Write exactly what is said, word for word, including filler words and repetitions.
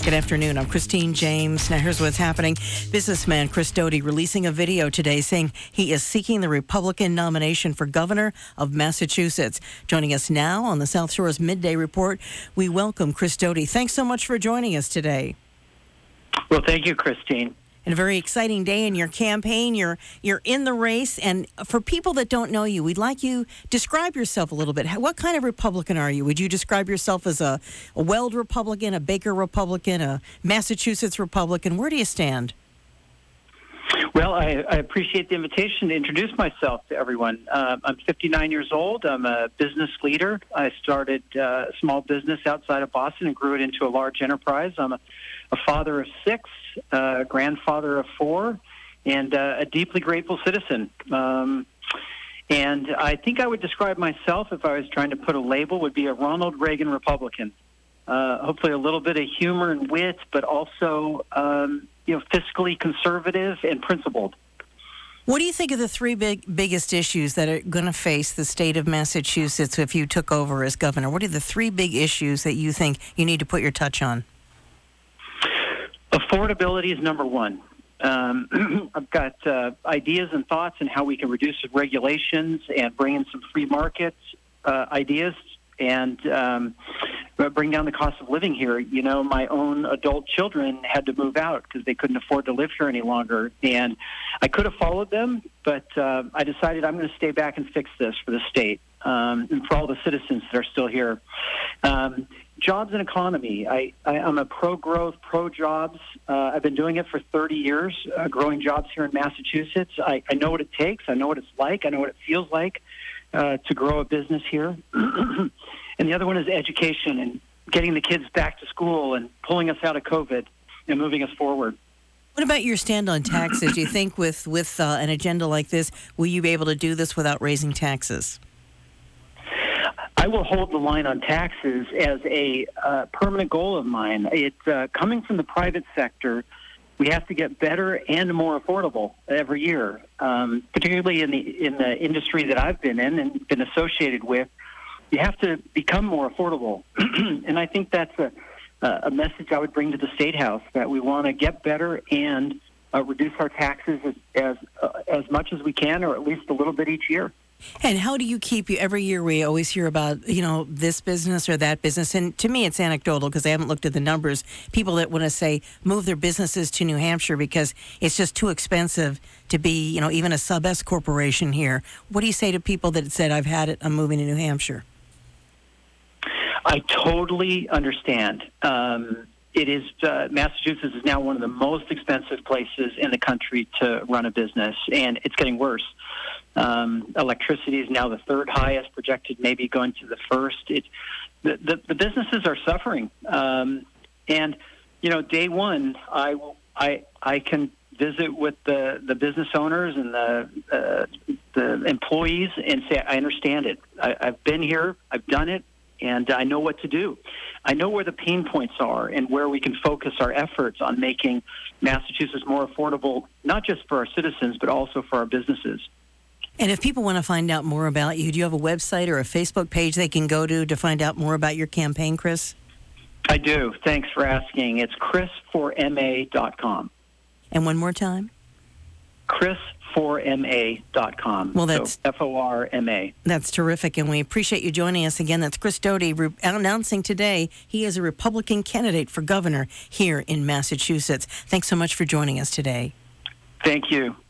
Good afternoon. I'm Christine James. Now, here's what's happening. Businessman Chris Doty releasing a video today saying he is seeking the Republican nomination for governor of Massachusetts. Joining us now on the South Shore's Midday Report, we welcome Chris Doty. Thanks so much for joining us today. Well, thank you, Christine. And a very exciting day in your campaign. You're you're in the race. And for people that don't know you, we'd like you describe yourself a little bit. What kind of Republican are you? Would you describe yourself as a, a Weld Republican, a Baker Republican, a Massachusetts Republican? Where do you stand? Well, I, I appreciate the invitation to introduce myself to everyone. Uh, I'm fifty-nine years old. I'm a business leader. I started uh, a small business outside of Boston and grew it into a large enterprise. I'm a, a father of six, a grandfather of four, and uh, a deeply grateful citizen. Um, and I think I would describe myself, if I was trying to put a label, would be a Ronald Reagan Republican. Uh, hopefully a little bit of humor and wit, but also um, you know, fiscally conservative and principled. What do you think of the three big biggest issues that are going to face the state of Massachusetts if you took over as governor? What are the three big issues that you think you need to put your touch on? Affordability is number one. Um, I've got uh, ideas and thoughts on how we can reduce regulations and bring in some free markets uh, ideas and um, bring down the cost of living here. You know, my own adult children had to move out because they couldn't afford to live here any longer. And I could have followed them, but uh, I decided I'm going to stay back and fix this for the state um, and for all the citizens that are still here. Um, jobs and economy. I, I, I'm a pro-growth, pro-jobs. Uh, I've been doing it for thirty years, uh, growing jobs here in Massachusetts. I, I know what it takes. I know what it's like. I know what it feels like uh, to grow a business here. And the other one is education and getting the kids back to school and pulling us out of COVID and moving us forward. What about your stand on taxes? Do you think with, with uh, an agenda like this, will you be able to do this without raising taxes? I will hold the line on taxes as a uh, permanent goal of mine. It's uh, coming from the private sector. We have to get better and more affordable every year, um, particularly in the in the industry that I've been in and been associated with. You have to become more affordable, and I think that's a, a message I would bring to the State House, that we want to get better and uh, reduce our taxes as as, uh, as much as we can, or at least a little bit each year. And how do you keep you every year? We always hear about, you know, this business or that business. And to me, it's anecdotal because I haven't looked at the numbers. People that want to say move their businesses to New Hampshire because it's just too expensive to be, you know, even a sub-S corporation here. What do you say to people that said, I've had it, I'm moving to New Hampshire? I totally understand. Um, it is uh, Massachusetts is now one of the most expensive places in the country to run a business, and it's getting worse. Um, electricity is now the third highest, projected maybe going to the first. It, the, the, the businesses are suffering. Um, and, you know, day one, I, I, I can visit with the, the business owners and the, uh, the employees and say, I understand it. I, I've been here, I've done it, and I know what to do. I know where the pain points are and where we can focus our efforts on making Massachusetts more affordable, not just for our citizens, but also for our businesses. And if people want to find out more about you, do you have a website or a Facebook page they can go to to find out more about your campaign, Chris? I do. Thanks for asking. It's chris four m a dot com. And one more time? chris four m a dot com. Well, that's so F O R M A. That's terrific, and we appreciate you joining us again. That's Chris Doty re- announcing today he is a Republican candidate for governor here in Massachusetts. Thanks so much for joining us today. Thank you.